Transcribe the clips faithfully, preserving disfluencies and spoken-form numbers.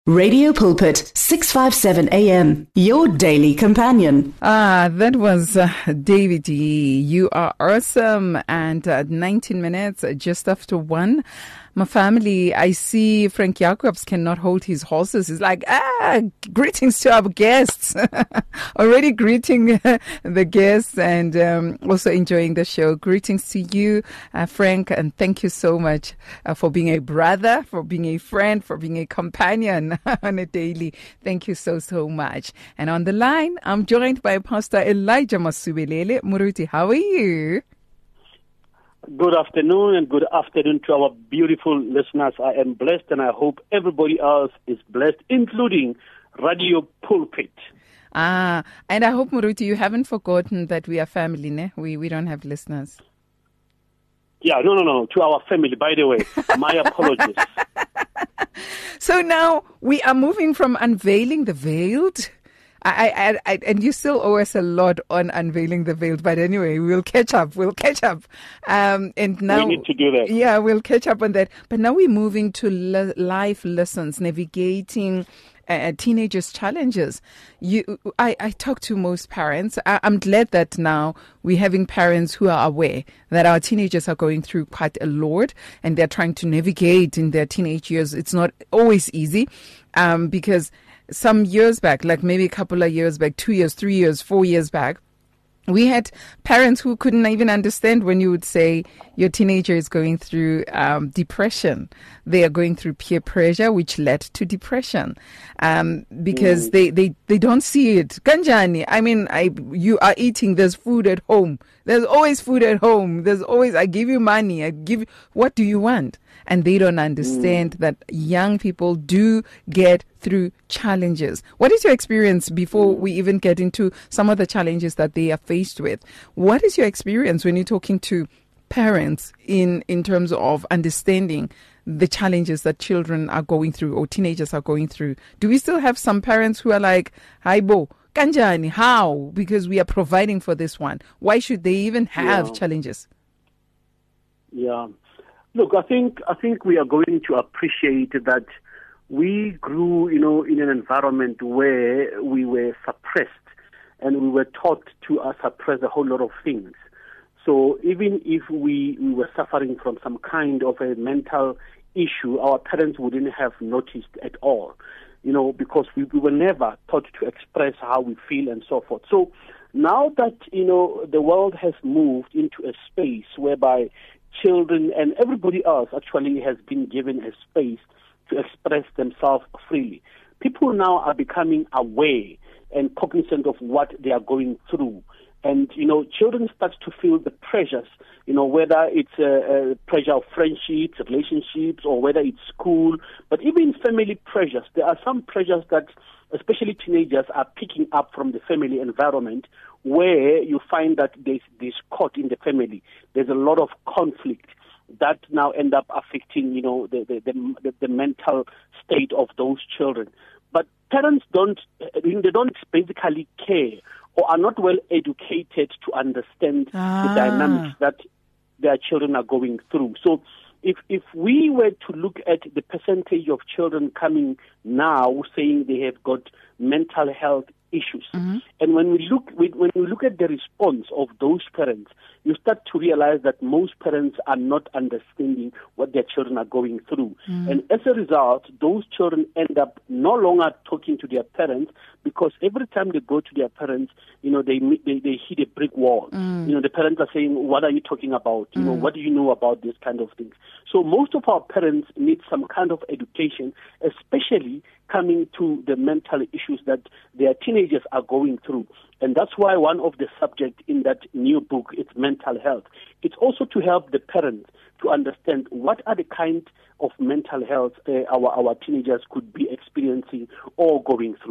Radio Pulpit, six fifty-seven A M, your daily companion. Ah, that was uh, David Yee. You are awesome. And uh, nineteen minutes, just after one. My family, I see Frank Jacobs cannot hold his horses. He's like, ah, greetings to our guests. Already greeting the guests and um, also enjoying the show. Greetings to you, uh, Frank, and thank you so much uh, for being a brother, for being a friend, for being a companion on a daily. Thank you so, so much. And on the line, I'm joined by Pastor Elijah Masubelele. Muruti, how are you? Good afternoon and good afternoon to our beautiful listeners. I am blessed and I hope everybody else is blessed, including Radio Pulpit. Ah, and I hope, Muruti, you haven't forgotten that we are family, ne? We, we don't have listeners. Yeah, no, no, no, to our family, by the way. My apologies. So now we are moving from unveiling the veiled. I, I, I, and you still owe us a lot on unveiling the veil, but anyway, we'll catch up. We'll catch up. Um, and now we need to do that. Yeah, we'll catch up on that. But now we're moving to le- life lessons, navigating uh, teenagers' challenges. You, I, I talk to most parents. I, I'm glad that now we're having parents who are aware that our teenagers are going through quite a lot, and they're trying to navigate in their teenage years. It's not always easy, um, because some years back, like maybe a couple of years back, two years, three years, four years back, we had parents who couldn't even understand when you would say your teenager is going through um, depression. They are going through peer pressure, which led to depression, um, because mm. they, they, they don't see it. Kanjani, I mean, I you are eating, there's food at home. There's always food at home. There's always, I give you money. I give you, what do you want? And they don't understand mm. that young people do get through challenges. What is your experience before we even get into some of the challenges that they are faced with? What is your experience when you're talking to parents in, in terms of understanding the challenges that children are going through or teenagers are going through? Do we still have some parents who are like, hi, Bo, Kanjani, how? Because we are providing for this one. Why should they even have yeah. challenges? Yeah. Look, I think I think we are going to appreciate that we grew, you know, in an environment where we were suppressed and we were taught to uh, suppress a whole lot of things. So even if we, we were suffering from some kind of a mental issue, our parents wouldn't have noticed at all, you know, because we, we were never taught to express how we feel and so forth. So now that, you know, the world has moved into a space whereby children and everybody else actually has been given a space to express themselves freely, people now are becoming aware and cognizant of what they are going through. And, you know, children start to feel the pressures, you know, whether it's a, a pressure of friendships, relationships, or whether it's school, but even family pressures. There are some pressures that especially teenagers are picking up from the family environment, where you find that there's discord in the family. There's a lot of conflict that now end up affecting, you know, the the, the, the mental state of those children. But parents don't, they don't basically care or are not well educated to understand ah. the dynamics that their children are going through. So if if we were to look at the percentage of children coming now saying they have got mental health issues, mm-hmm. and when we look when we look at the response of those parents, you start to realize that most parents are not understanding what their children are going through. Mm. And as a result, those children end up no longer talking to their parents, because every time they go to their parents, you know, they they, they hit a brick wall. Mm. You know, the parents are saying, what are you talking about? You mm. know, what do you know about this kind of things? So most of our parents need some kind of education, especially coming to the mental issues that their teenagers are going through. And that's why one of the subjects in that new book is mental health. It's also to help the parents to understand what are the kind of mental health uh, our, our teenagers could be experiencing or going through.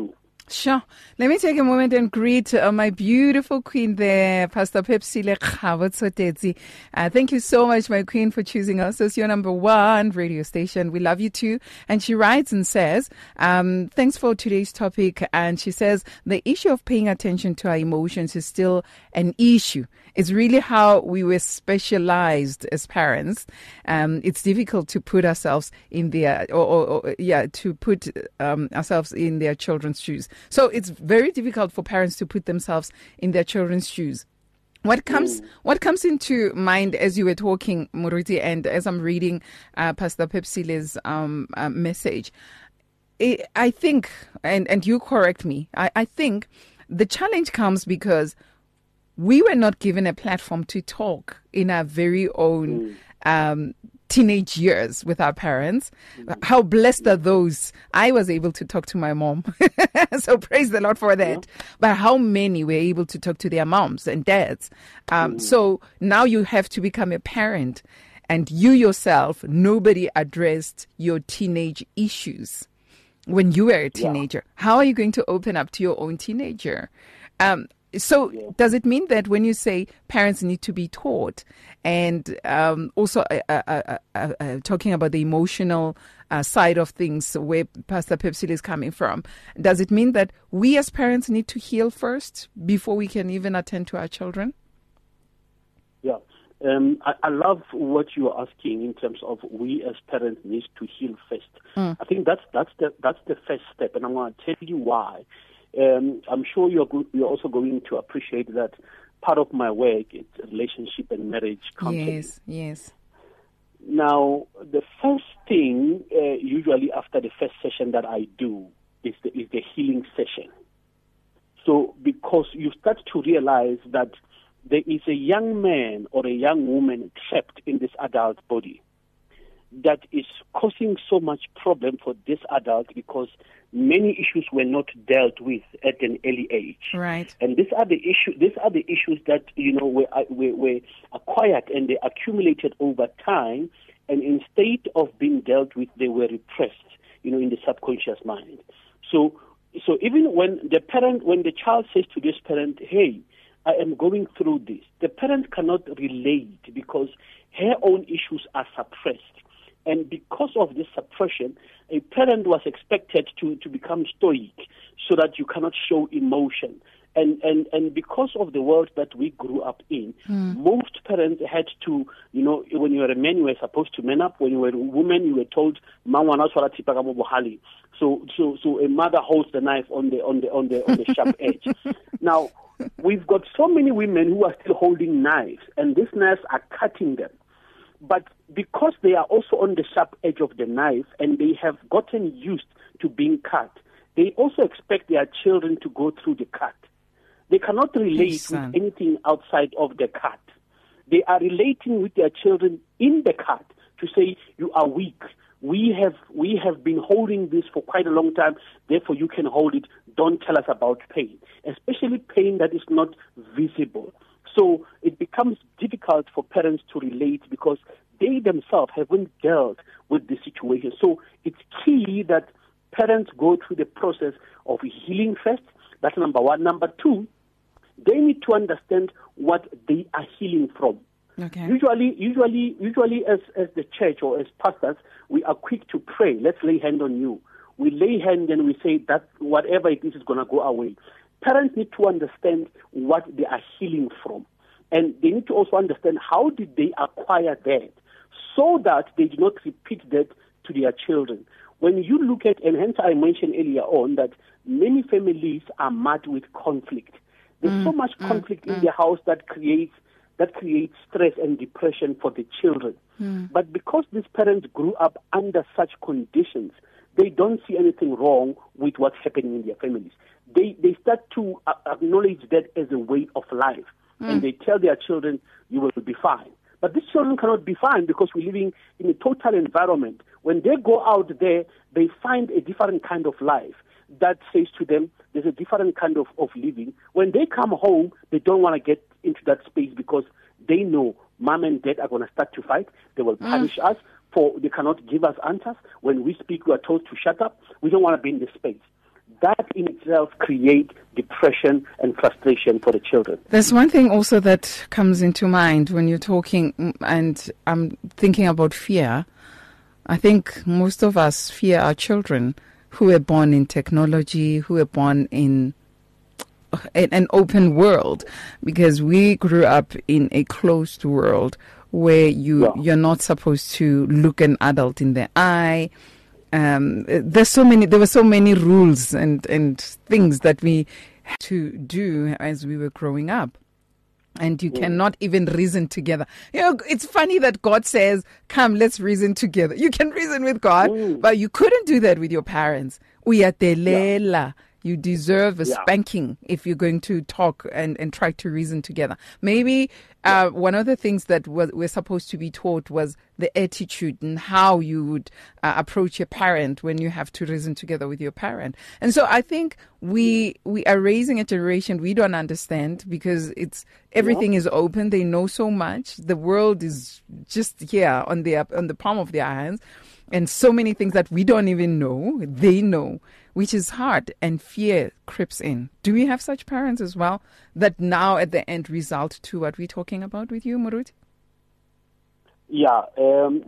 Sure. Let me take a moment and greet uh, my beautiful queen there, Pastor Pepsile Kgabotsotetsi. Uh, thank you so much, my queen, for choosing us as your number one radio station. We love you too. And she writes and says, um, thanks for today's topic. And she says, the issue of paying attention to our emotions is still an issue. It's really how we were specialized as parents. Um, it's difficult to put ourselves in their, or, or, or yeah, to put um, ourselves in their children's shoes. So it's very difficult for parents to put themselves in their children's shoes. What comes, mm. what comes into mind as you were talking, Moruti, and as I'm reading uh, Pastor Pepsile's um, uh, message, it, I think, and, and you correct me, I, I think the challenge comes because we were not given a platform to talk in our very own mm. um, teenage years with our parents. Mm. How blessed are those. I was able to talk to my mom. So praise the Lord for that. Yeah. But how many were able to talk to their moms and dads? Um, mm. So now you have to become a parent. And you yourself, nobody addressed your teenage issues when you were a teenager. Yeah. How are you going to open up to your own teenager? Um, So yeah. Does it mean that when you say parents need to be taught, and um, also uh, uh, uh, uh, uh, talking about the emotional uh, side of things where Pastor Pepsile is coming from, does it mean that we as parents need to heal first before we can even attend to our children? Yeah. Um, I, I love what you are asking in terms of we as parents need to heal first. Mm. I think that's that's the that's the first step, and I'm going to tell you why. Um, I'm sure you're go- you're also going to appreciate that part of my work is relationship and marriage counseling. Yes, yes. Now, the first thing, uh, usually after the first session that I do, is the, is the healing session. So, because you start to realize that there is a young man or a young woman trapped in this adult body that is causing so much problem for this adult because many issues were not dealt with at an early age. Right. And these are the issue. These are the issues that you know were, were, were acquired and they accumulated over time. And instead of being dealt with, they were repressed, you know, in the subconscious mind. So, so even when the parent, when the child says to this parent, "Hey, I am going through this," the parent cannot relate because her own issues are suppressed. And because of this suppression, a parent was expected to, to become stoic so that you cannot show emotion. And, and, and because of the world that we grew up in, mm. most parents had to, you know, when you were a man, you were supposed to man up. When you were a woman, you were told, so, so, so a mother holds the knife on the, on the, on the, on the sharp edge. Now, we've got so many women who are still holding knives, and these knives are cutting them. But because they are also on the sharp edge of the knife and they have gotten used to being cut, they also expect their children to go through the cut. They cannot relate yes, with anything outside of the cut. They are relating with their children in the cut to say, "You are weak. We have we have been holding this for quite a long time, therefore you can hold it. Don't tell us about pain," especially pain that is not visible. So it becomes difficult for parents to relate because they themselves haven't dealt with the situation. So it's key that parents go through the process of healing first. That's number one. Number two, they need to understand what they are healing from. Okay. Usually, usually, usually, as as the church or as pastors, we are quick to pray. Let's lay hand on you. We lay hand and we say that whatever it is is going to go away. Parents need to understand what they are healing from. And they need to also understand how did they acquire that so that they do not repeat that to their children. When you look at, and hence I mentioned earlier on that many families are marred with conflict. There's mm, so much conflict mm, in mm. the house that creates that creates stress and depression for the children. Mm. But because these parents grew up under such conditions, they don't see anything wrong with what's happening in their families. They they start to acknowledge that as a way of life. Mm. And they tell their children, "You will be fine." But these children cannot be fine because we're living in a total environment. When they go out there, they find a different kind of life that says to them, there's a different kind of, of living. When they come home, they don't want to get into that space because they know mom and dad are going to start to fight. They will punish mm. us for they cannot give us answers. When we speak, we are told to shut up. We don't want to be in this space. that in itself create depression and frustration for the children. There's one thing also that comes into mind when you're talking, and I'm thinking about fear. I think most of us fear our children who were born in technology, who were born in an open world, because we grew up in a closed world where you, yeah. you're not supposed to look an adult in the eye. Um, there's so many, there were so many rules and, and things that we had to do as we were growing up. And you mm. cannot even reason together. You know, it's funny that God says, come, let's reason together. You can reason with God, mm. but you couldn't do that with your parents. Uyatelela. Yeah. You deserve a yeah. spanking if you're going to talk and, and try to reason together. Maybe uh, yeah. one of the things that was, we're supposed to be taught was the attitude and how you would uh, approach your parent when you have to reason together with your parent. And so I think we we are raising a generation we don't understand, because it's everything yeah. is open. They know so much. The world is just here on the on the palm of their hands. And so many things that we don't even know, they know, which is hard, and fear creeps in. Do we have such parents as well that now at the end result to what we're talking about with you, Moruti? Yeah, um,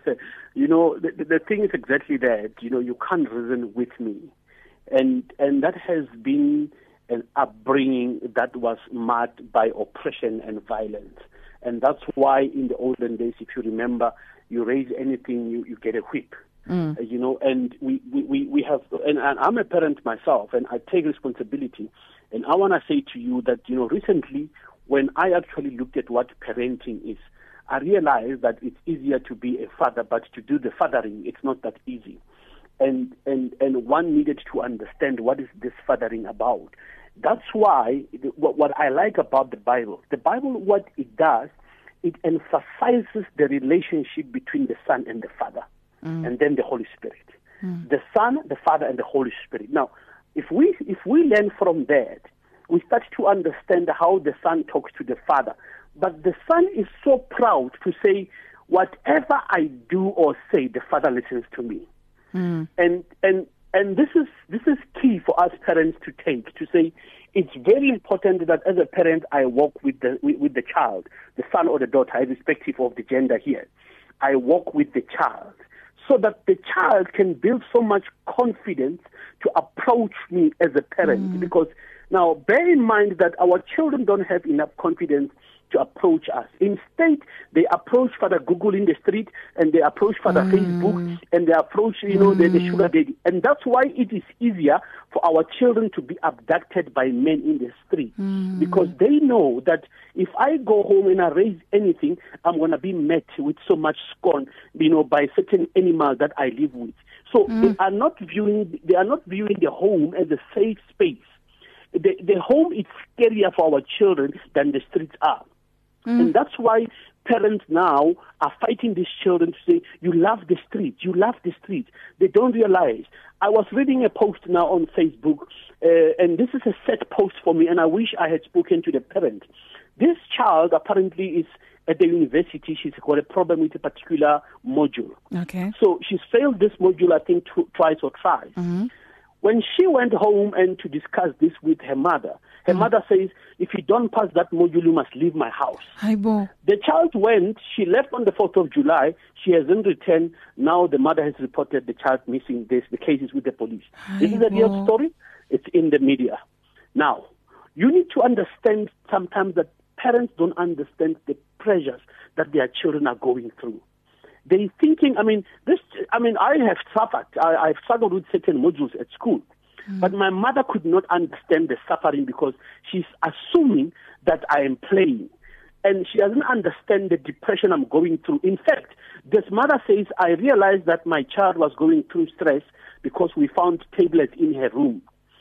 you know, the, the thing is exactly that. You know, you can't reason with me. And, and that has been an upbringing that was marked by oppression and violence. And that's why in the olden days, if you remember, you raise anything, you, you get a whip, mm. uh, you know, and we, we, we have, and, and I'm a parent myself, and I take responsibility. And I want to say to you that, you know, recently, when I actually looked at what parenting is, I realized that it's easier to be a father, but to do the fathering, it's not that easy. And, and, and one needed to understand what is this fathering about. That's why, what, what I like about the Bible, the Bible, what it does, it emphasizes the relationship between the Son and the Father, mm. and then the Holy Spirit. Mm. The Son, the Father, and the Holy Spirit. Now, if we if we learn from that, we start to understand how the Son talks to the Father. But the Son is so proud to say, whatever I do or say, the Father listens to me. Mm. And and and this is this is key for us parents to take, to say, it's very important that as a parent, I walk with the with, with the child, the son or the daughter, irrespective of the gender here. I walk with the child so that the child can build so much confidence to approach me as a parent. Mm. Because now, bear in mind that our children don't have enough confidence to approach us. Instead, they approach Father Google in the street, and they approach Father mm. Facebook, and they approach, you know, mm. the, the sugar daddy. And that's why it is easier for our children to be abducted by men in the street, mm. because they know that if I go home and I raise anything, I'm going to be met with so much scorn, you know, by certain animals that I live with. So mm. they are not viewing, they are not viewing the home as a safe space. The, the home is scarier for our children than the streets are. Mm. And that's why parents now are fighting these children to say, you love the street, you love the street. They don't realize. I was reading a post now on Facebook, uh, and this is a sad post for me, and I wish I had spoken to the parent. This child apparently is at the university. She's got a problem with a particular module. Okay. So she's failed this module, I think, tw- twice or thrice. Mm-hmm. When she went home and to discuss this with her mother, her mm. mother says, if you don't pass that module, you must leave my house. Aibo. The child went, she left on the fourth of July, she hasn't returned. Now the mother has reported the child missing. This, the case is with the police. Aibo. This is a real story. It's in the media. Now, you need to understand sometimes that parents don't understand the pressures that their children are going through. They thinking, I mean, this. I mean, I have suffered. I, I've struggled with certain modules at school, mm. but my mother could not understand the suffering because she's assuming that I am playing, and she doesn't understand the depression I'm going through. In fact, this mother says, I realized that my child was going through stress because we found tablets in her room.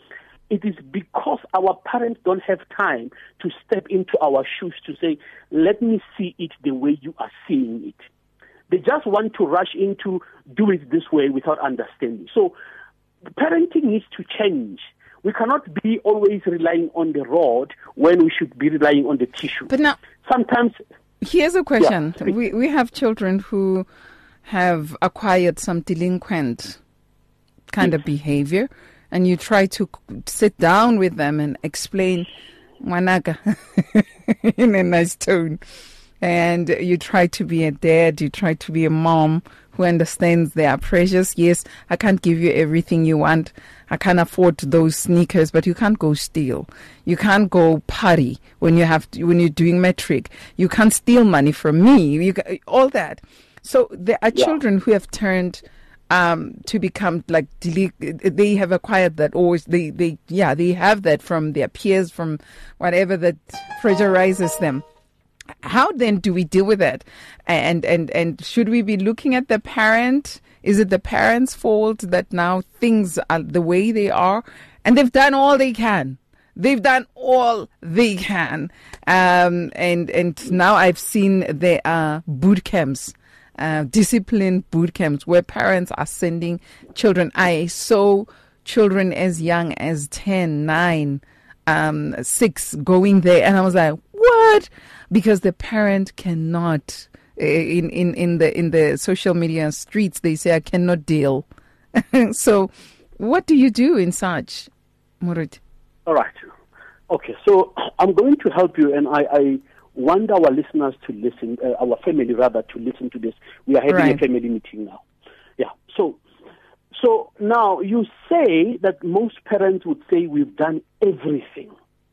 It is because our parents don't have time to step into our shoes to say, let me see it the way you are seeing it. They just want to rush into do it this way without understanding. So parenting needs to change. We cannot be always relying on the rod when we should be relying on the tissue. But now, sometimes... Here's a question. Yeah. We, we have children who have acquired some delinquent kind yes. of behavior, and you try to sit down with them and explain Wanaka in a nice tone. And you try to be a dad, you try to be a mom who understands they are precious. Yes, I can't give you everything you want. I can't afford those sneakers, but you can't go steal. You can't go party when you have to, when you're doing metric. You can't steal money from me. You all that. So there are yeah. children who have turned um, to become like they have acquired that, or they they yeah they have that from their peers, from whatever that pressurizes them. How then do we deal with that? And and and should we be looking at the parent? Is it the parent's fault that now things are the way they are? And they've done all they can. They've done all they can. Um, and, and now I've seen there are boot camps, uh, discipline boot camps where parents are sending children. I saw children as young as ten, nine, um, six going there. And I was like, what? Because the parent cannot, in, in, in the in the social media streets, they say, I cannot deal. So what do you do in such, Murit? All right. Okay, so I'm going to help you, and I, I want our listeners to listen, uh, our family rather, to listen to this. We are having right. a family meeting now. Yeah, so so now you say that most parents would say we've done everything.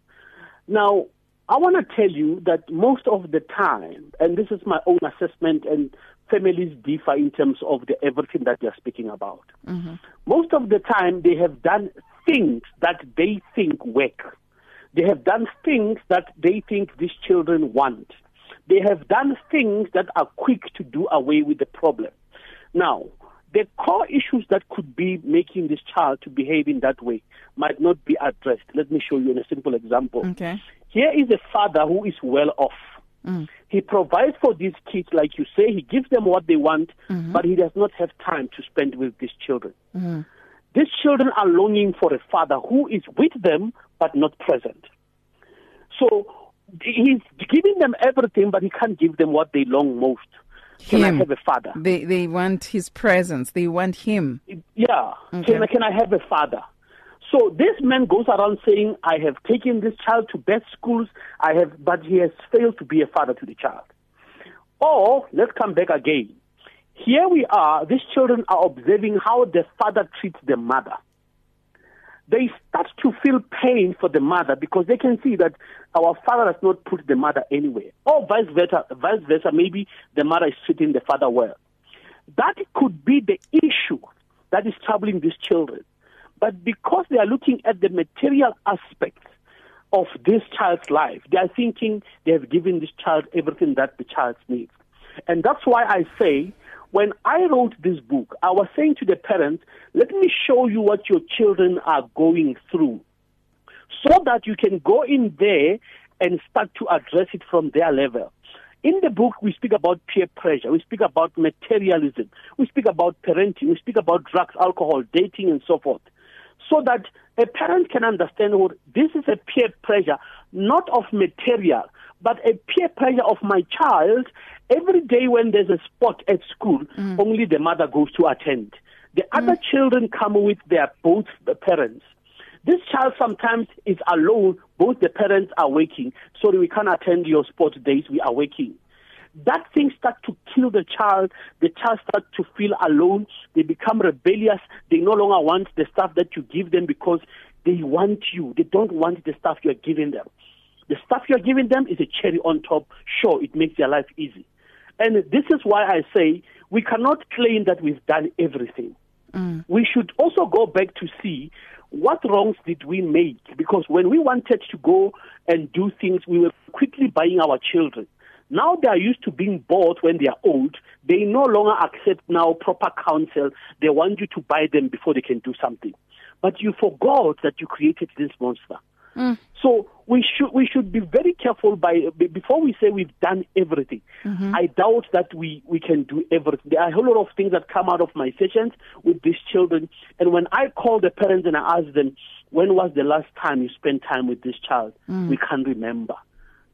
Now, I want to tell you that most of the time, and this is my own assessment, and families differ in terms of the everything that they're speaking about. Mm-hmm. Most of the time, they have done things that they think work. They have done things that they think these children want. They have done things that are quick to do away with the problem. Now, the core issues that could be making this child to behave in that way might not be addressed. Let me show you in a simple example. Okay. Here is a father who is well off. Mm. He provides for these kids, like you say. He gives them what they want, mm-hmm. but he does not have time to spend with these children. Mm-hmm. These children are longing for a father who is with them but not present. So he's giving them everything, but he can't give them what they long most. Can him. I have a father? They they want his presence. They want him. Yeah. Okay. Can, can I have a father? So this man goes around saying, I have taken this child to best schools, I have, but he has failed to be a father to the child. Or, let's come back again. Here we are, these children are observing how the father treats the mother. They start to feel pain for the mother because they can see that our father has not put the mother anywhere. Or vice versa, vice versa, maybe the mother is treating the father well. That could be the issue that is troubling these children. But because they are looking at the material aspects of this child's life, they are thinking they have given this child everything that the child needs. And that's why I say, when I wrote this book, I was saying to the parents, let me show you what your children are going through so that you can go in there and start to address it from their level. In the book, we speak about peer pressure. We speak about materialism. We speak about parenting. We speak about drugs, alcohol, dating, and so forth. So that a parent can understand what this is a peer pressure, not of material, but a peer pressure of my child. Every day when there's a sport at school, mm. only the mother goes to attend. The mm. other children come with their both the parents. This child sometimes is alone. Both the parents are working. Sorry, we can't attend your sport days. We are working. That thing starts to kill the child. The child starts to feel alone. They become rebellious. They no longer want the stuff that you give them because they want you. They don't want the stuff you're giving them. The stuff you're giving them is a cherry on top. Sure, it makes their life easy. And this is why I say we cannot claim that we've done everything. Mm. We should also go back to see what wrongs did we make? Because when we wanted to go and do things, we were quickly buying our children. Now they are used to being bought when they are old. They no longer accept now proper counsel. They want you to buy them before they can do something. But you forgot that you created this monster. Mm. So we should we should be very careful by before we say we've done everything. Mm-hmm. I doubt that we, we can do everything. There are a whole lot of things that come out of my sessions with these children. And when I call the parents and I ask them, when was the last time you spent time with this child? Mm. We can't remember.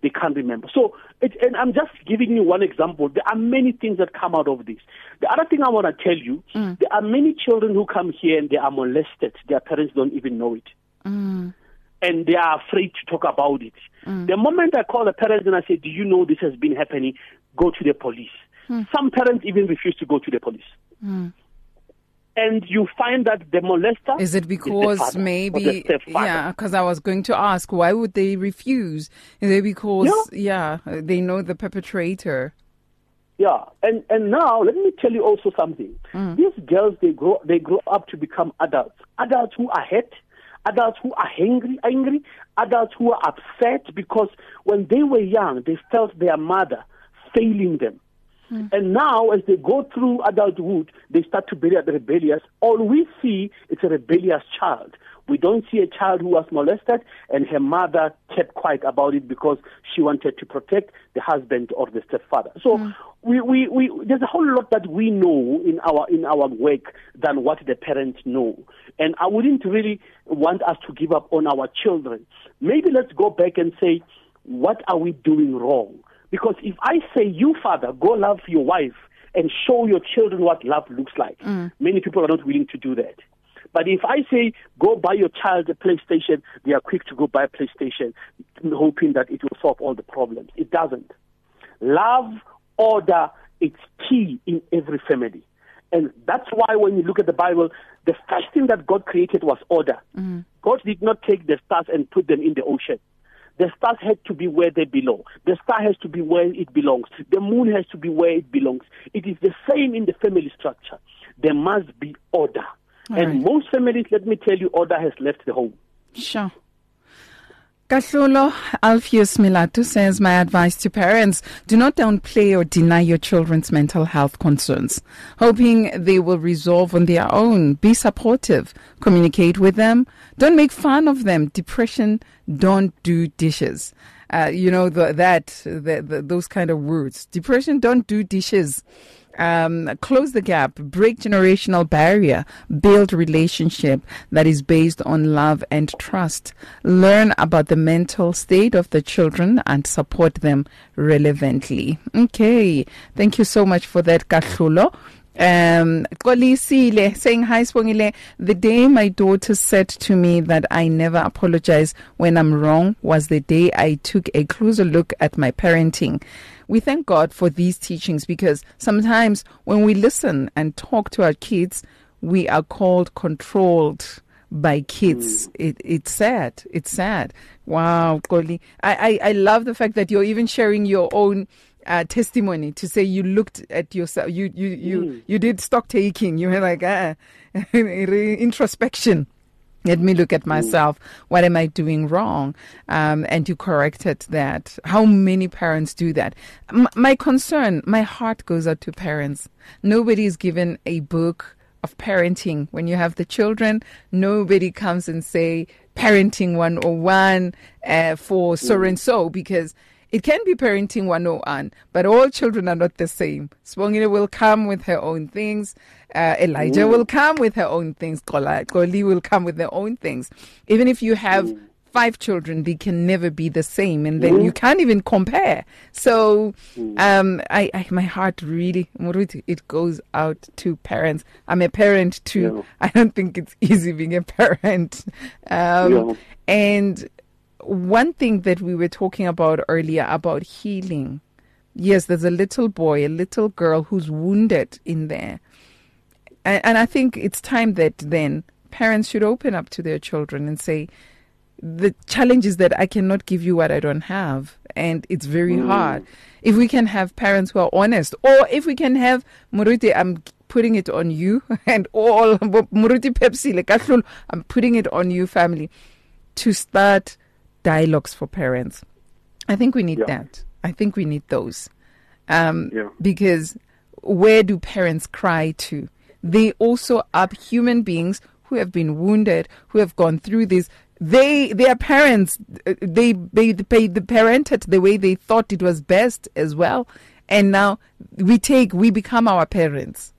they can't remember. So, it, and I'm just giving you one example. There are many things that come out of this. The other thing I want to tell you, mm. there are many children who come here and they are molested. Their parents don't even know it. Mm. And they are afraid to talk about it. Mm. The moment I call the parents and I say, do you know this has been happening? Go to the police. Mm. Some parents even refuse to go to the police. Mm. And you find that the molester is it because is the maybe yeah because I was going to ask, why would they refuse? Is it because yeah, yeah they know the perpetrator? Yeah, and and now let me tell you also something. Mm. These girls, they grow they grow up to become adults, adults who are hurt, adults who are angry, angry, adults who are upset because when they were young, they felt their mother failing them. Mm. And now, as they go through adulthood, they start to be rebellious. All we see is a rebellious child. We don't see a child who was molested and her mother kept quiet about it because she wanted to protect the husband or the stepfather. So mm. we, we, we, there's a whole lot that we know in our in our work than what the parents know. And I wouldn't really want us to give up on our children. Maybe let's go back and say, what are we doing wrong? Because if I say, you, father, go love your wife and show your children what love looks like, mm. many people are not willing to do that. But if I say, go buy your child a PlayStation, they are quick to go buy a PlayStation, hoping that it will solve all the problems. It doesn't. Love, order, it's key in every family. And that's why when you look at the Bible, the first thing that God created was order. Mm. God did not take the stars and put them in the ocean. The stars had to be where they belong. The star has to be where it belongs. The moon has to be where it belongs. It is the same in the family structure. There must be order. All and right. most families, let me tell you, order has left the home. Sure. Kahlolo Alpheus Milatu says, my advice to parents, do not downplay or deny your children's mental health concerns, hoping they will resolve on their own. Be supportive. Communicate with them. Don't make fun of them. Depression, don't do dishes. Uh, you know, the, that, the, the, those kind of words. Depression, don't do dishes. Um, close the gap, break generational barrier, build relationship that is based on love and trust. Learn about the mental state of the children and support them relevantly. Okay, thank you so much for that, Kahlolo. Um, Kolisile saying, hi Spongile, the day my daughter said to me that I never apologize when I'm wrong was the day I took a closer look at my parenting. We thank God for these teachings because sometimes when we listen and talk to our kids, we are called controlled by kids. Mm. It, it's sad. It's sad. Wow, Koli. I, I, I love the fact that you're even sharing your own Uh, testimony to say you looked at yourself, you you you mm. you did stock taking. You were like, ah, introspection. Let me look at myself. What am I doing wrong? Um, and you corrected that. How many parents do that? M- my concern, my heart goes out to parents. Nobody is given a book of parenting. When you have the children, nobody comes and say parenting one oh one uh, for so and so, because it can be parenting one oh one, but all children are not the same. Spongile will come with her own things. Uh, Elijah mm. will come with her own things. Koli will come with their own things. Even if you have mm. five children, they can never be the same, and then mm. you can't even compare. So um, I, I, my heart really, it goes out to parents. I'm a parent too. Yeah. I don't think it's easy being a parent. Um, yeah. And one thing that we were talking about earlier about healing. Yes, there's a little boy, a little girl who's wounded in there. And, and I think it's time that then parents should open up to their children and say, the challenge is that I cannot give you what I don't have. And it's very mm. hard. If we can have parents who are honest, or if we can have, Muruti, I'm putting it on you, and all, Muruti Pepsi, like, I'm putting it on you, family, to start dialogues for parents. I think we need yeah. that. I think we need those. Um, yeah. Because where do parents cry to? They also are human beings who have been wounded, who have gone through this. They, their parents, they, they, they, they parented the way they thought it was best as well. And now we take, we become our parents.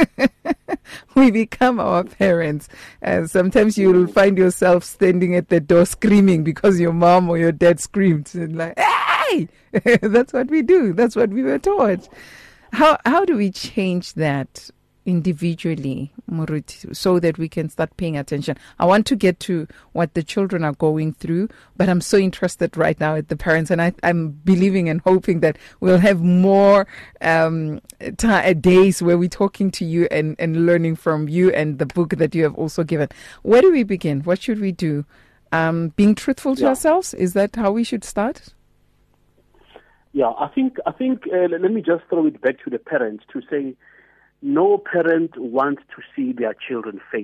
We become our parents. And sometimes you'll find yourself standing at the door screaming because your mom or your dad screamed. And like, ah! play. That's what we do. That's what we were taught. How how do we change that individually, Moruti, so that we can start paying attention? I want to get to what the children are going through, but I'm so interested right now at the parents, and I, I'm believing and hoping that we'll have more um, t- days where we're talking to you and, and learning from you and the book that you have also given. Where do we begin? What should we do? Um, being truthful to yeah. ourselves? Is that how we should start? Yeah, I think, I think uh, let me just throw it back to the parents to say, no parent wants to see their children fail.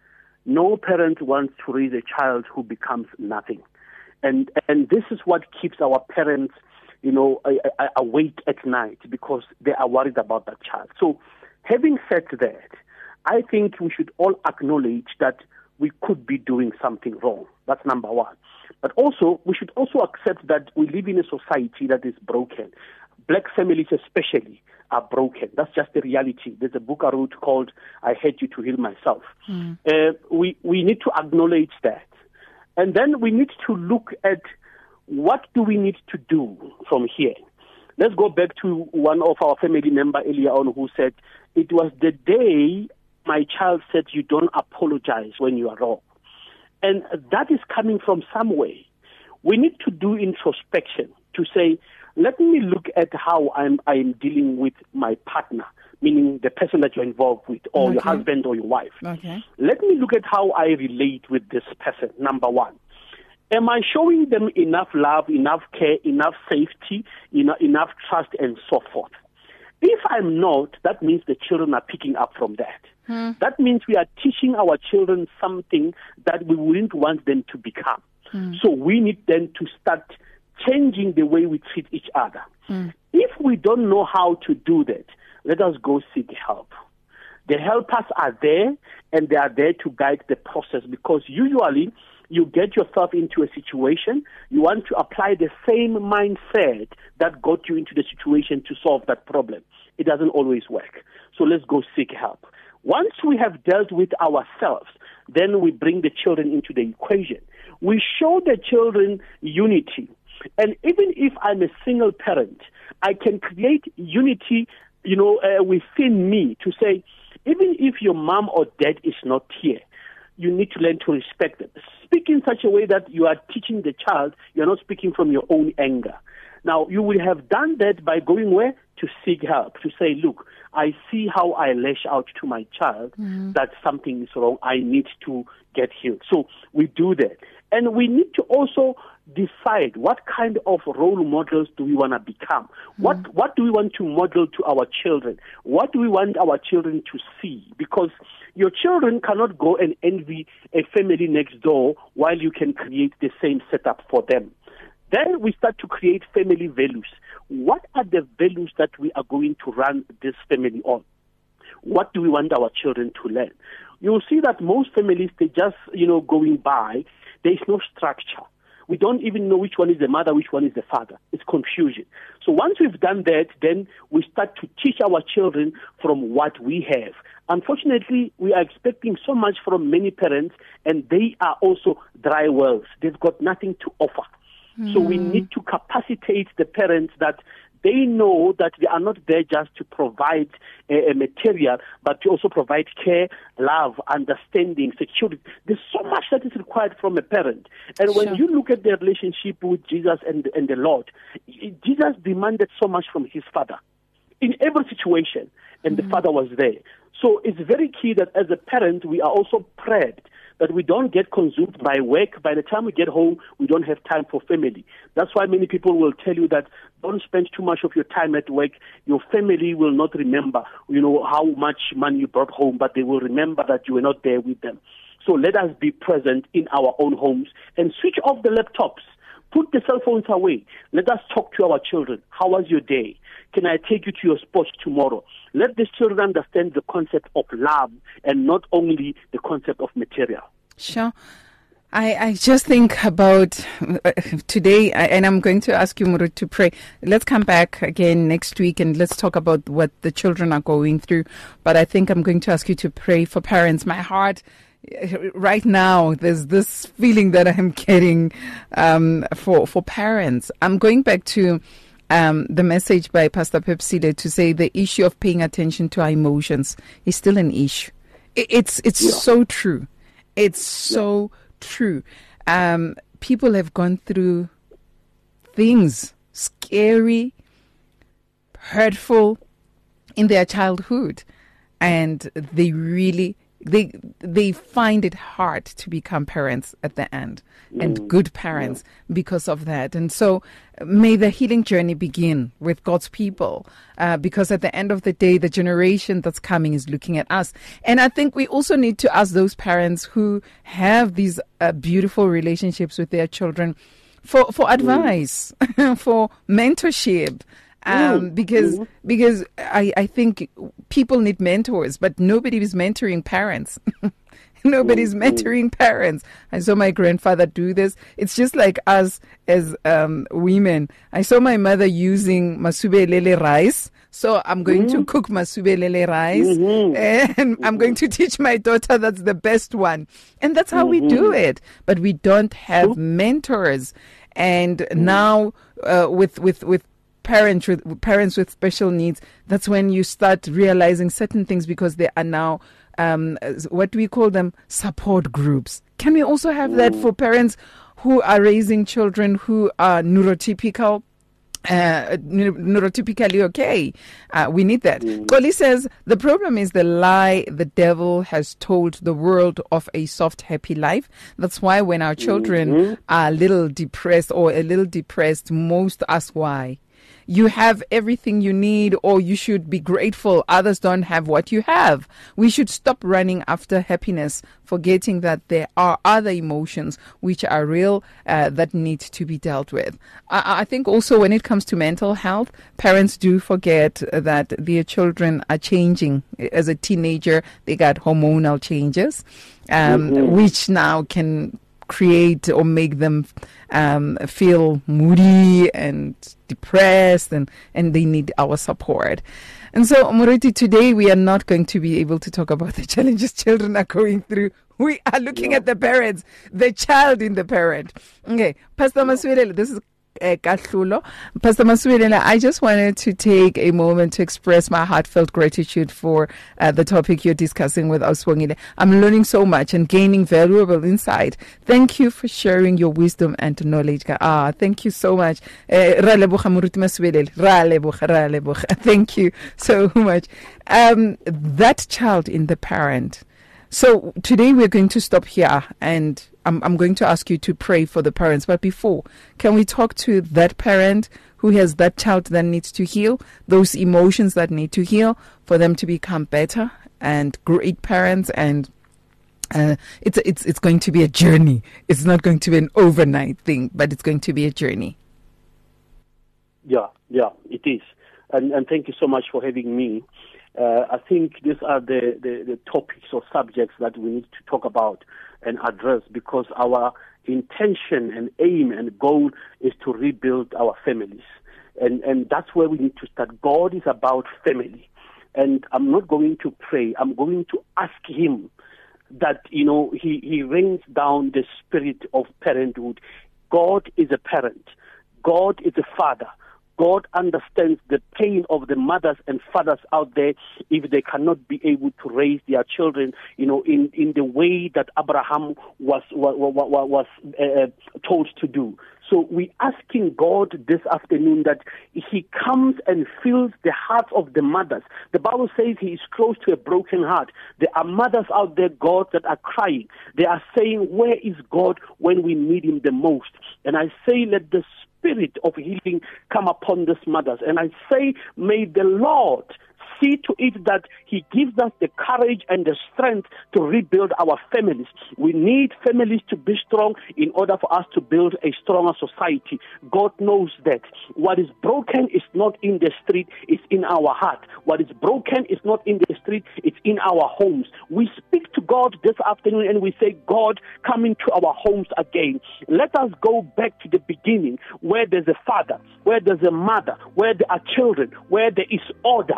No parent wants to raise a child who becomes nothing. And and this is what keeps our parents, you know, awake at night, because they are worried about that child. So having said that, I think we should all acknowledge that we could be doing something wrong. That's number one. But also, we should also accept that we live in a society that is broken. Black families especially are broken. That's just the reality. There's a book I wrote called I Had You to Heal Myself. Mm. Uh, we, we need to acknowledge that. And then we need to look at what do we need to do from here. Let's go back to one of our family members earlier on who said, it was the day my child said you don't apologize when you are wrong. And that is coming from somewhere. We need to do introspection to say, let me look at how I'm I'm dealing with my partner, meaning the person that you're involved with, or okay. your husband or your wife. Okay. Let me look at how I relate with this person, number one. Am I showing them enough love, enough care, enough safety, enough, enough trust, and so forth? If I'm not, that means the children are picking up from that. Hmm. That means we are teaching our children something that we wouldn't want them to become. Hmm. So we need them to start changing the way we treat each other. Mm. If we don't know how to do that, let us go seek help. The helpers are there, and they are there to guide the process, because usually you get yourself into a situation, you want to apply the same mindset that got you into the situation to solve that problem. It doesn't always work. So let's go seek help. Once we have dealt with ourselves, then we bring the children into the equation. We show the children unity. And even if I'm a single parent, I can create unity, you know, uh, within me to say, even if your mom or dad is not here, you need to learn to respect them. Speak in such a way that you are teaching the child, you're not speaking from your own anger. Now, you will have done that by going where? To seek help, to say, look, I see how I lash out to my child, mm-hmm. that something is wrong, I need to get healed. So we do that. And we need to also decide what kind of role models do we want to become. Mm-hmm. What what do we want to model to our children? What do we want our children to see? Because your children cannot go and envy a family next door while you can create the same setup for them. Then we start to create family values. What are the values that we are going to run this family on? What do we want our children to learn? You'll see that most families, they just, you know, going by, there is no structure. We don't even know which one is the mother, which one is the father. It's confusion. So once we've done that, then we start to teach our children from what we have. Unfortunately, we are expecting so much from many parents, and they are also dry wells. They've got nothing to offer. Mm. So we need to capacitate the parents that they know that they are not there just to provide a, a material, but to also provide care, love, understanding, security. There's so much that is required from a parent. And when sure. you look at their relationship with Jesus and, and the Lord, Jesus demanded so much from his Father in every situation, and mm-hmm. the Father was there. So it's very key that as a parent, we are also prepped that we don't get consumed by work. By the time we get home, we don't have time for family. That's why many people will tell you that don't spend too much of your time at work. Your family will not remember, you know, how much money you brought home, but they will remember that you were not there with them. So let us be present in our own homes and switch off the laptops. Put the cell phones away. Let us talk to our children. How was your day? Can I take you to your sports tomorrow? Let the children understand the concept of love and not only the concept of material. Sure. I, I just think about uh, today, and I'm going to ask you, Muru, to pray. Let's come back again next week and let's talk about what the children are going through. But I think I'm going to ask you to pray for parents. My heart right now there's this feeling that I'm getting um, for for parents. I'm going back to um, the message by Pastor Pepsile to say the issue of paying attention to our emotions is still an issue. It, it's it's yeah. so true. It's so yeah. true. Um, people have gone through things scary, hurtful in their childhood, and they really they they find it hard to become parents at the end mm. and good parents yeah. because of that. And so may the healing journey begin with God's people, uh, because at the end of the day, the generation that's coming is looking at us. And I think we also need to ask those parents who have these uh, beautiful relationships with their children for, for advice, mm. for mentorship. Um, because mm-hmm. because I, I think people need mentors, but nobody is mentoring parents. Nobody's mm-hmm. mentoring parents. I saw my grandfather do this. It's just like us as um, women. I saw my mother using masubelele rice. So I'm going mm-hmm. to cook masubelele rice mm-hmm. and mm-hmm. I'm going to teach my daughter that's the best one. And that's how mm-hmm. we do it. But we don't have mm-hmm. mentors. And mm-hmm. now uh, with, with, with Parents with parents with special needs, that's when you start realizing certain things, because they are now um, what do we call them? Support groups. Can we also have that for parents who are raising children who are neurotypical? Uh, neurotypically okay. Uh, we need that. Mm. Koli says the problem is the lie the devil has told the world of a soft, happy life. That's why when our children mm-hmm. are a little depressed or a little depressed, most ask why. You have everything you need, or you should be grateful others don't have what you have. We should stop running after happiness, forgetting that there are other emotions which are real uh, that need to be dealt with. I, I think also when it comes to mental health, parents do forget that their children are changing. As a teenager, they got hormonal changes, um, mm-hmm. which now can create or make them um, feel moody and depressed, and, and they need our support. And so, Moruti, today we are not going to be able to talk about the challenges children are going through. We are looking yeah. at the parents, the child in the parent. Okay, Pastor Masuelele, this is Uh, Kahlulo. Pastor Masuelele, I just wanted to take a moment to express my heartfelt gratitude for uh, the topic you're discussing with Auswongile. I'm learning so much and gaining valuable insight. Thank you for sharing your wisdom and knowledge. Ah, thank you so much. Uh, thank you so much. Um, that child in the parent. So today we're going to stop here, and I'm, I'm going to ask you to pray for the parents. But before, can we talk to that parent who has that child that needs to heal, those emotions that need to heal, for them to become better and great parents? And uh, it's it's it's going to be a journey. It's not going to be an overnight thing, but it's going to be a journey. Yeah, yeah, it is. And and thank you so much for having me. Uh, I think these are the, the, the topics or subjects that we need to talk about and address, because our intention and aim and goal is to rebuild our families. And, and that's where we need to start. God is about family. And I'm not going to pray. I'm going to ask Him that, you know, He, he rains down the spirit of parenthood. God is a parent. God is a father. God understands the pain of the mothers and fathers out there if they cannot be able to raise their children, you know, in, in the way that Abraham was was, was uh, told to do. So we're asking God this afternoon that He comes and fills the hearts of the mothers. The Bible says He is close to a broken heart. There are mothers out there, God, that are crying. They are saying, where is God when we need Him the most? And I say, let the spirit of healing come upon these mothers. And I say, may the Lord see to it that He gives us the courage and the strength to rebuild our families. We need families to be strong in order for us to build a stronger society. God knows that. What is broken is not in the street, it's in our heart. What is broken is not in the street, it's in our homes. We speak to God this afternoon and we say, God, come into our homes again. Let us go back to the beginning, where there's a father, where there's a mother, where there are children, where there is order, where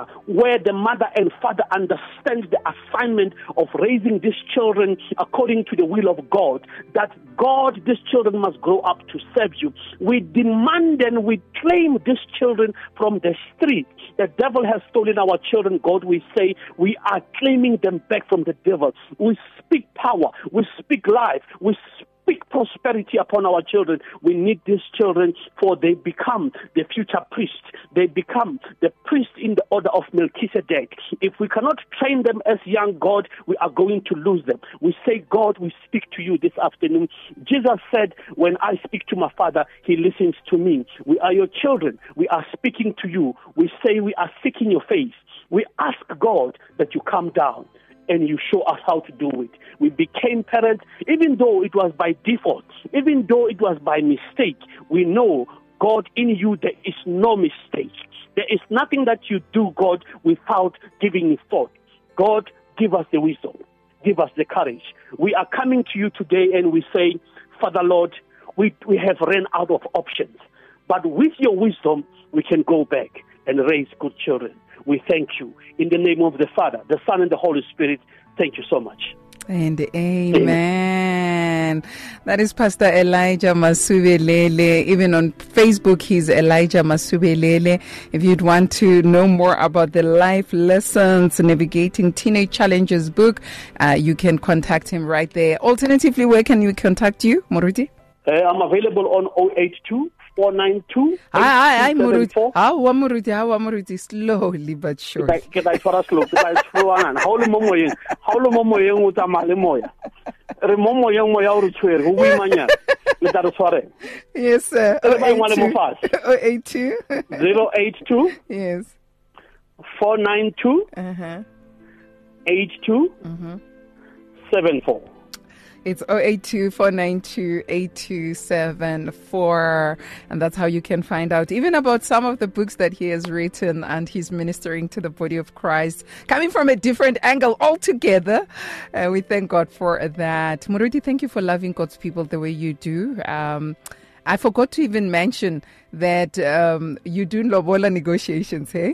where the mother and father understand the assignment of raising these children according to the will of God, that God, these children must grow up to serve you. We demand and we claim these children from the street. The devil has stolen our children, God. We say we are claiming them back from the devil. We speak power. We speak life. We speak prosperity upon our children. We need these children, for they become the future priests. They become the priests in the order of Melchizedek. If we cannot train them as young, God, we are going to lose them. We say, God, we speak to you this afternoon. Jesus said, when I speak to my Father, he listens to me. We are your children. We are speaking to you. We say we are seeking your face. We ask, God, that you come down and you show us how to do it. We became parents, even though it was by default, even though it was by mistake. We know, God, in you there is no mistake. There is nothing that you do, God, without giving it thought. God, give us the wisdom. Give us the courage. We are coming to you today and we say, Father Lord, we, we have ran out of options. But with your wisdom, we can go back and raise good children. We thank you. In the name of the Father, the Son, and the Holy Spirit, thank you so much. And amen. amen. That is Pastor Elijah Masubelele. Even on Facebook, he's Elijah Masubelele. If you'd want to know more about the Life Lessons Navigating Teenage Challenges book, uh, you can contact him right there. Alternatively, where can we contact you, Moruti? Uh, I'm available on zero eight two, four nine two, Hi, hi, Moruti. How Moruti? How Moruti? Slowly but surely. Ke tla tshwara slow. Ke tla tshwana. Ha o le mo moyeng. Ha o le mo moyeng o tsamaya le moya. Re mo moyeng moya o re tshwere. Ho boimanya. Le tla re tshware. Yes, sir. zero eight two zero eight two Yes. four nine two Uh-huh. eight two seven four It's zero eight two, four nine two, eight two seven four. And that's how you can find out even about some of the books that he has written, and he's ministering to the body of Christ, coming from a different angle altogether. Uh, we thank God for that. Moruti, thank you for loving God's people the way you do. Um, I forgot to even mention that um, you do lobola negotiations, hey?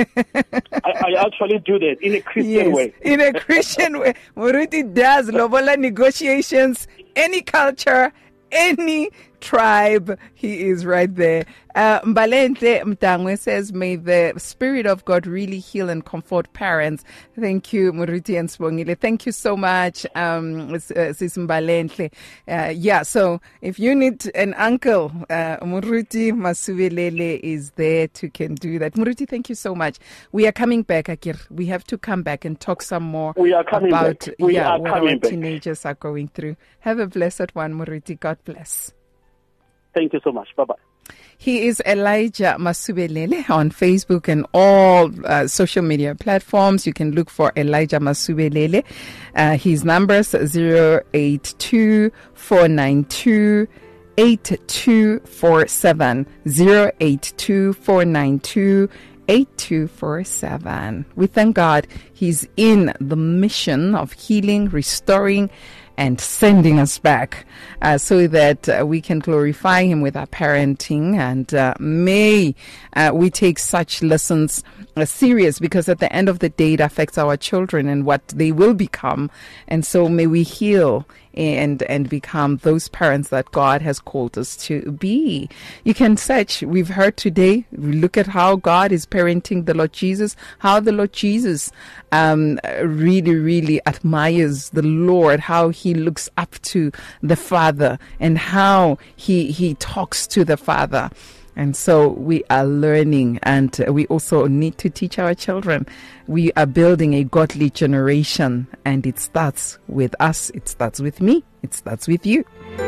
I, I actually do that in a Christian yes, way. In a Christian way. Moruti does lobola negotiations, any culture, any tribe, he is right there. Uh, Mbalente Mtangwe says, may the Spirit of God really heal and comfort parents. Thank you, Moruti and Spongile. Thank you so much, um, Sis Mbalente. Uh, yeah, so if you need an uncle, uh, Moruti Masubelele is there to can do that. Moruti, thank you so much. We are coming back, Akir. We have to come back and talk some more we are coming about back. We yeah, are what coming our back. teenagers are going through. Have a blessed one, Moruti. God bless. Thank you so much. Bye-bye. He is Elijah Masubelele on Facebook and all uh, social media platforms. You can look for Elijah Masubelele. Uh, his numbers zero eight two, four nine two, eight two four seven. zero eight two, four nine two, eight two four seven. We thank God he's in the mission of healing, restoring, and sending us back uh, so that uh, we can glorify him with our parenting. And uh, may uh, we take such lessons uh, serious, because at the end of the day, it affects our children and what they will become. And so may we heal and and become those parents that God has called us to be. You can search. We've heard today, we look at how God is parenting the Lord Jesus, how the Lord Jesus um, really, really admires the Lord, how he looks up to the Father, and how he he talks to the Father. And so we are learning, and we also need to teach our children. We are building a godly generation, and it starts with us. It starts with me. It starts with you.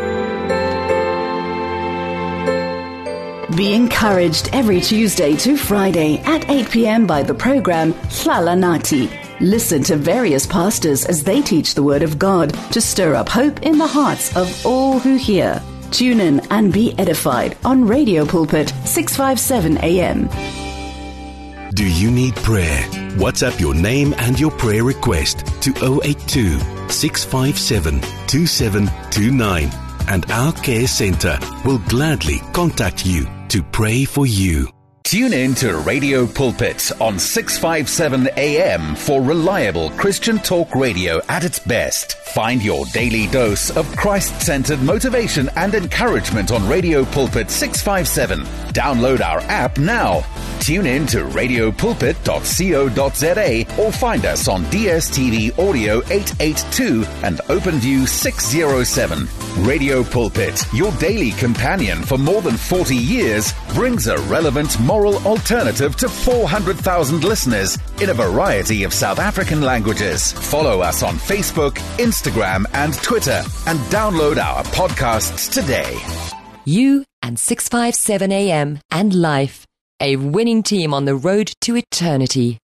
Be encouraged every Tuesday to Friday at eight p.m. by the program Hlala Nathi. Listen to various pastors as they teach the Word of God to stir up hope in the hearts of all who hear. Tune in and be edified on Radio Pulpit six fifty-seven A M. Do you need prayer? WhatsApp your name and your prayer request to zero eight two, six five seven, two seven two nine, and our care center will gladly contact you to pray for you. Tune in to Radio Pulpit on six fifty-seven A M for reliable Christian talk radio at its best. Find your daily dose of Christ-centered motivation and encouragement on Radio Pulpit six fifty-seven. Download our app now. Tune in to radio pulpit dot co dot za or find us on D S T V Audio eight eighty-two and OpenView six oh seven. Radio Pulpit, your daily companion for more than forty years, brings a relevant moral alternative to four hundred thousand listeners in a variety of South African languages. Follow us on Facebook, Instagram and Twitter and download our podcasts today. You and six fifty-seven A M and Life, a winning team on the road to eternity.